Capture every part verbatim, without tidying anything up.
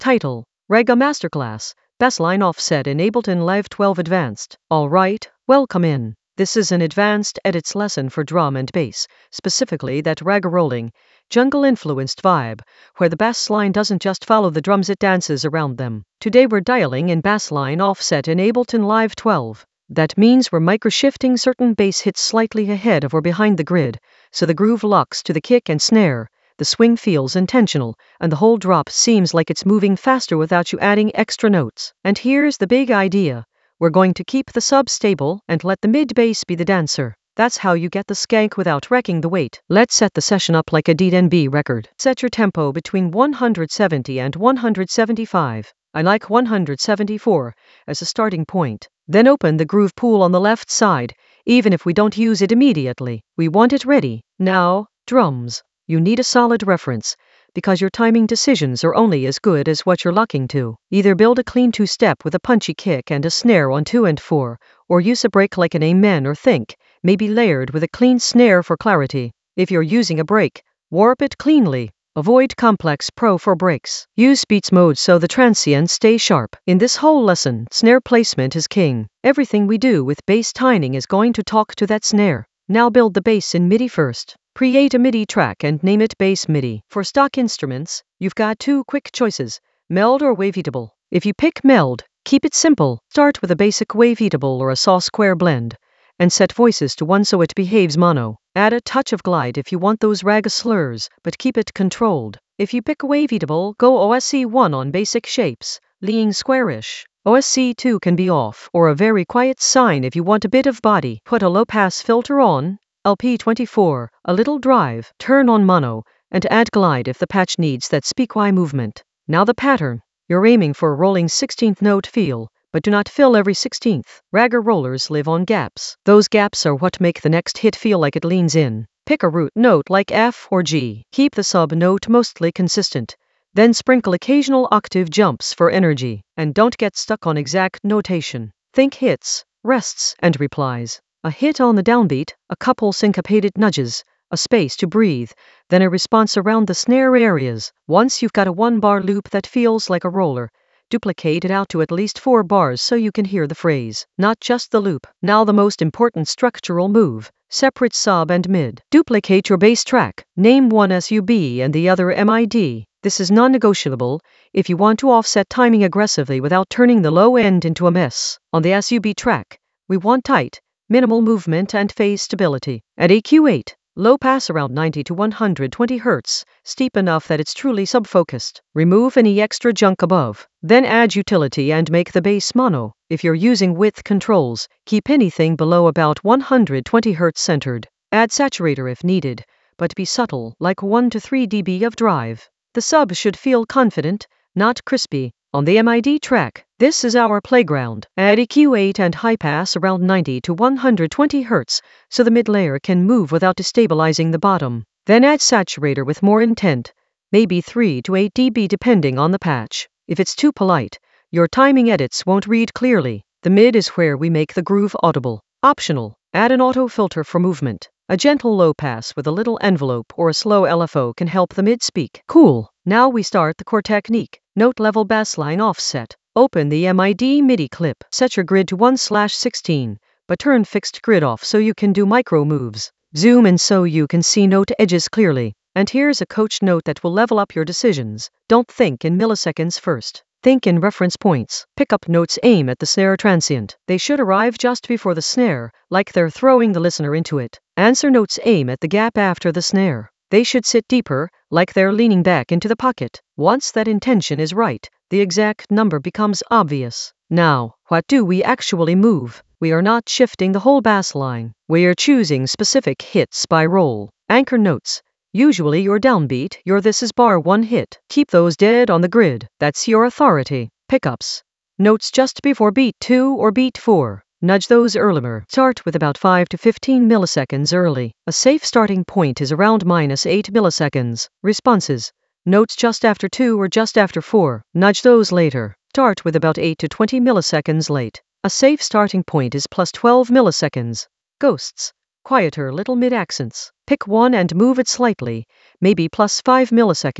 Title: Rega Masterclass, Bassline Offset in Ableton Live twelve Advanced. Alright, welcome in. This is an advanced edits lesson for drum and bass, specifically that ragga rolling, jungle-influenced vibe, where the bass line doesn't just follow the drums, it dances around them. Today we're dialing in bassline offset in Ableton Live twelve. That means we're micro-shifting certain bass hits slightly ahead of or behind the grid, so the groove locks to the kick and snare. The swing feels intentional, and the whole drop seems like it's moving faster without you adding extra notes. And here's the big idea. We're going to keep the sub stable and let the mid bass be the dancer. That's how you get the skank without wrecking the weight. Let's set the session up like a D and B record. Set your tempo between one hundred seventy and one hundred seventy-five. I like one hundred seventy-four as a starting point. Then open the groove pool on the left side. Even if we don't use it immediately, we want it ready. Now, drums. You need a solid reference, because your timing decisions are only as good as what you're locking to. Either build a clean two-step with a punchy kick and a snare on two and four, or use a break like an amen or think, maybe layered with a clean snare for clarity. If you're using a break, warp it cleanly. Avoid complex pro for breaks. Use beats mode so the transients stay sharp. In this whole lesson, snare placement is king. Everything we do with bass timing is going to talk to that snare. Now build the bass in MIDI first. Create a MIDI track and name it Bass MIDI. For stock instruments, you've got two quick choices, Meld or Waveatable. If you pick Meld, keep it simple. Start with a basic Waveatable or a saw square blend, and set voices to one so it behaves mono. Add a touch of glide if you want those ragga slurs, but keep it controlled. If you pick Waveatable, go O S C one on basic shapes, leaning squarish. O S C two can be off, or a very quiet sine if you want a bit of body. Put a low-pass filter on, L P twenty-four, a little drive, turn on mono, and add glide if the patch needs that speak-y movement. Now the pattern. You're aiming for a rolling sixteenth note feel, but do not fill every sixteenth. Ragga rollers live on gaps. Those gaps are what make the next hit feel like it leans in. Pick a root note like F or G. Keep the sub note mostly consistent. Then sprinkle occasional octave jumps for energy. And don't get stuck on exact notation. Think hits, rests, and replies. A hit on the downbeat, a couple syncopated nudges, a space to breathe, then a response around the snare areas. Once you've got a one-bar loop that feels like a roller, duplicate it out to at least four bars so you can hear the phrase, not just the loop. Now the most important structural move, separate sub and mid. Duplicate your bass track, name one S U B and the other M I D. This is non-negotiable if you want to offset timing aggressively without turning the low end into a mess. On the S U B track, we want tight, minimal movement and phase stability. At E Q eight, low pass around ninety to one hundred twenty hertz, steep enough that it's truly sub-focused. Remove any extra junk above. Then add utility and make the bass mono. If you're using width controls, keep anything below about one hundred twenty hertz centered. Add saturator if needed, but be subtle, like one to three decibels of drive. The sub should feel confident, not crispy. On the M I D track, this is our playground. Add E Q eight and high pass around ninety to one hundred twenty hertz, so the mid layer can move without destabilizing the bottom. Then add saturator with more intent, maybe three to eight decibels depending on the patch. If it's too polite, your timing edits won't read clearly. The mid is where we make the groove audible. Optional, add an auto filter for movement. A gentle low pass with a little envelope or a slow L F O can help the mid speak. Cool. Now we start the core technique. Note level bassline offset. Open the M I D MIDI clip. Set your grid to one slash sixteen, but turn fixed grid off so you can do micro moves. Zoom in so you can see note edges clearly. And here's a coach note that will level up your decisions. Don't think in milliseconds first. Think in reference points. Pick up notes aim at the snare transient. They should arrive just before the snare, like they're throwing the listener into it. Answer notes aim at the gap after the snare. They should sit deeper, like they're leaning back into the pocket. Once that intention is right, the exact number becomes obvious. Now, what do we actually move? We are not shifting the whole bass line. We are choosing specific hits by roll. Anchor notes. Usually your downbeat, your this is bar one hit. Keep those dead on the grid. That's your authority. Pickups. Notes just before beat two or beat four. Nudge those earlier. Start with about five to fifteen milliseconds early. A safe starting point is around minus eight milliseconds. Responses. Notes just after two or just after four. Nudge those later. Start with about eight to twenty milliseconds late. A safe starting point is plus twelve milliseconds. Ghosts. Quieter little mid accents. Pick one and move it slightly, maybe plus five milliseconds,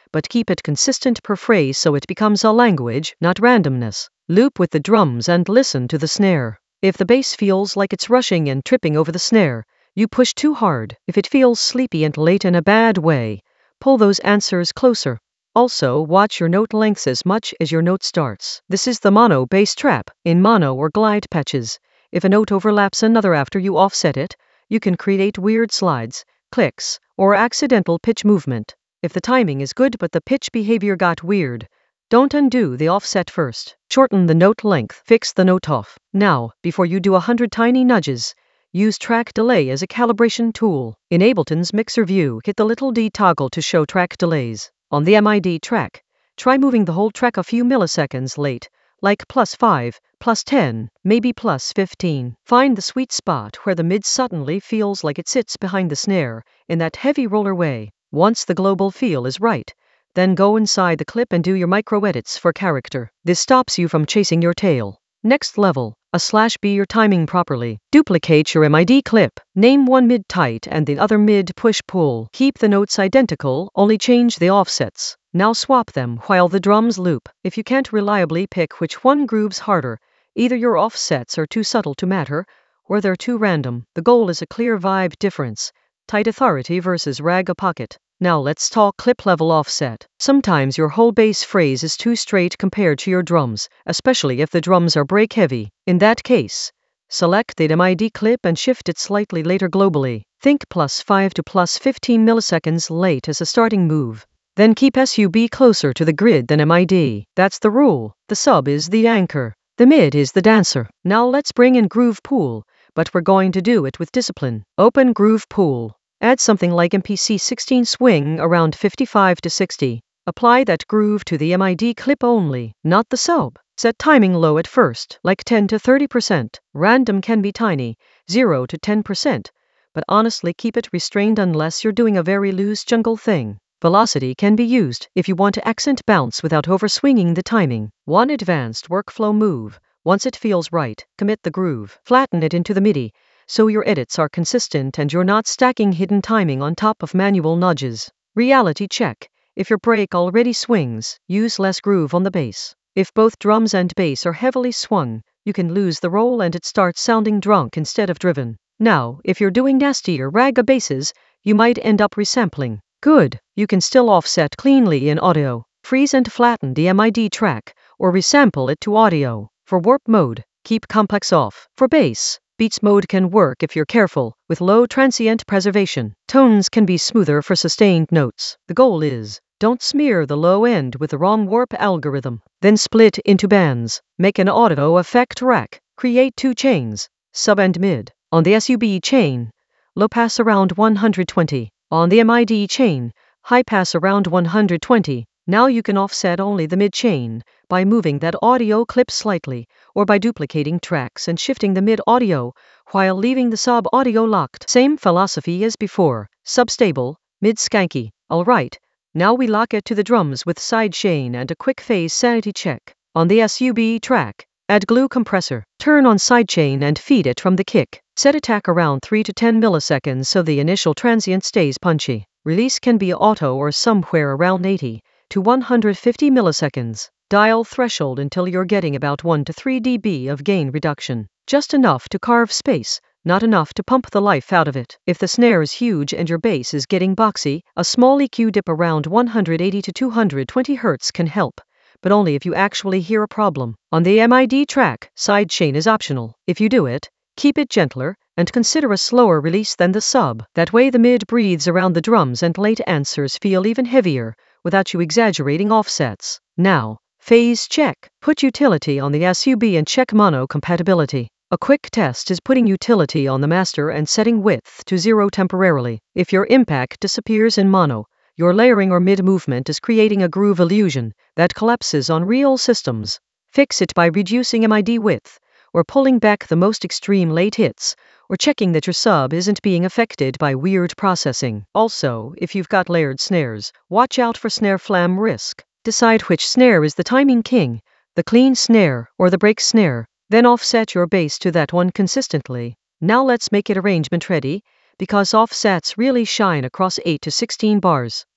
but keep it consistent per phrase so it becomes a language, not randomness. Loop with the drums and listen to the snare. If the bass feels like it's rushing and tripping over the snare, you push too hard. If it feels sleepy and late in a bad way, pull those answers closer. Also, watch your note lengths as much as your note starts. This is the mono bass trap. In mono or glide patches, if a note overlaps another after you offset it, you can create weird slides, clicks, or accidental pitch movement. If the timing is good but the pitch behavior got weird, don't undo the offset first. Shorten the note length. Fix the note off. Now, before you do a hundred tiny nudges, use track delay as a calibration tool. In Ableton's mixer view, hit the little D toggle to show track delays. On the M I D track, try moving the whole track a few milliseconds late, like plus five, plus ten, maybe plus fifteen. Find the sweet spot where the mid suddenly feels like it sits behind the snare, in that heavy roller way. Once the global feel is right, then go inside the clip and do your micro edits for character. This stops you from chasing your tail. Next level, a slash B your timing properly. Duplicate your M I D clip. Name one mid tight and the other mid push pull. Keep the notes identical, only change the offsets. Now swap them while the drums loop. If you can't reliably pick which one grooves harder, either your offsets are too subtle to matter, or they're too random. The goal is a clear vibe difference. Tight authority versus rag a pocket. Now let's talk clip level offset. Sometimes your whole bass phrase is too straight compared to your drums, especially if the drums are break heavy. In that case, select the M I D clip and shift it slightly later globally. Think plus five to plus fifteen milliseconds late as a starting move. Then keep S U B closer to the grid than M I D. That's the rule. The sub is the anchor. The mid is the dancer. Now let's bring in Groove Pool, but we're going to do it with discipline. Open Groove Pool. Add something like M P C sixteen swing around fifty-five to sixty. Apply that groove to the M I D clip only, not the sub. Set timing low at first, like ten to thirty percent. Random can be tiny, zero to ten percent, but honestly keep it restrained unless you're doing a very loose jungle thing. Velocity can be used if you want to accent bounce without overswinging the timing. One advanced workflow move. Once it feels right, commit the groove. Flatten it into the MIDI, so your edits are consistent and you're not stacking hidden timing on top of manual nudges. Reality check. If your break already swings, use less groove on the bass. If both drums and bass are heavily swung, you can lose the roll and it starts sounding drunk instead of driven. Now, if you're doing nastier ragga basses, you might end up resampling. Good. You can still offset cleanly in audio. Freeze and flatten the M I D track, or resample it to audio. For warp mode, keep complex off. For bass, Beats mode can work if you're careful, with low transient preservation. Tones can be smoother for sustained notes. The goal is, don't smear the low end with the wrong warp algorithm. Then split into bands. Make an auto effect rack. Create two chains, sub and mid. On the S U B chain, low pass around one hundred twenty. On the M I D chain, high pass around one hundred twenty. Now you can offset only the mid chain by moving that audio clip slightly, or by duplicating tracks and shifting the mid audio while leaving the sub audio locked. Same philosophy as before. Sub stable, mid skanky. Alright, now we lock it to the drums with sidechain and a quick phase sanity check. On the S U B track, add glue compressor. Turn on sidechain and feed it from the kick. Set attack around three to ten milliseconds so the initial transient stays punchy. Release can be auto or somewhere around eighty to one hundred fifty milliseconds. Dial threshold until you're getting about one to three decibels of gain reduction. Just enough to carve space, not enough to pump the life out of it. If the snare is huge and your bass is getting boxy, a small E Q dip around one hundred eighty to two hundred twenty hertz can help, but only if you actually hear a problem. On the M I D track, sidechain is optional. If you do it, keep it gentler, and consider a slower release than the sub. That way the mid breathes around the drums and late answers feel even heavier, without you exaggerating offsets. Now, phase check. Put utility on the S U B and check mono compatibility. A quick test is putting utility on the master and setting width to zero temporarily. If your impact disappears in mono, your layering or mid movement is creating a groove illusion that collapses on real systems. Fix it by reducing M I D width, or pulling back the most extreme late hits, or checking that your sub isn't being affected by weird processing. Also, if you've got layered snares, watch out for snare flam risk. Decide which snare is the timing king, the clean snare or the break snare, then offset your bass to that one consistently. Now let's make it arrangement ready, because offsets really shine across eight to sixteen bars.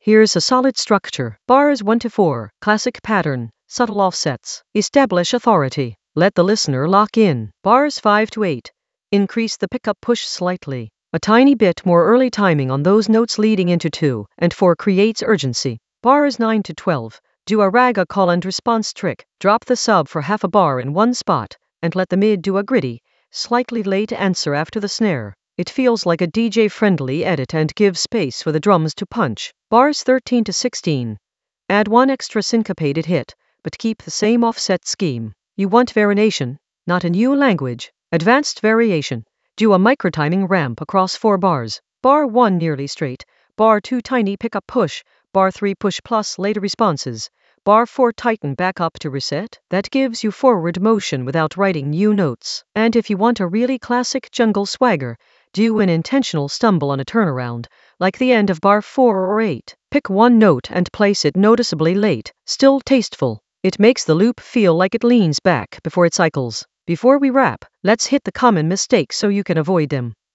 Here's a solid structure. Bars one to four. Classic pattern. Subtle offsets. Establish authority. Let the listener lock in. Bars five to eight. Increase the pickup push slightly. A tiny bit more early timing on those notes leading into two and four creates urgency. Bars nine to twelve. Do a raga call and response trick. Drop the sub for half a bar in one spot and let the mid do a gritty, slightly late answer after the snare. It feels like a D J-friendly edit and gives space for the drums to punch. Bars thirteen to sixteen. Add one extra syncopated hit, but keep the same offset scheme. You want variation, not a new language. Advanced variation. Do a microtiming ramp across four bars. Bar one nearly straight. Bar two tiny pickup push. Bar three push plus later responses. Bar four tighten back up to reset. That gives you forward motion without writing new notes. And if you want a really classic jungle swagger, do an intentional stumble on a turnaround, like the end of bar four or eight. Pick one note and place it noticeably late, still tasteful. It makes the loop feel like it leans back before it cycles. Before we wrap, let's hit the common mistakes so you can avoid them.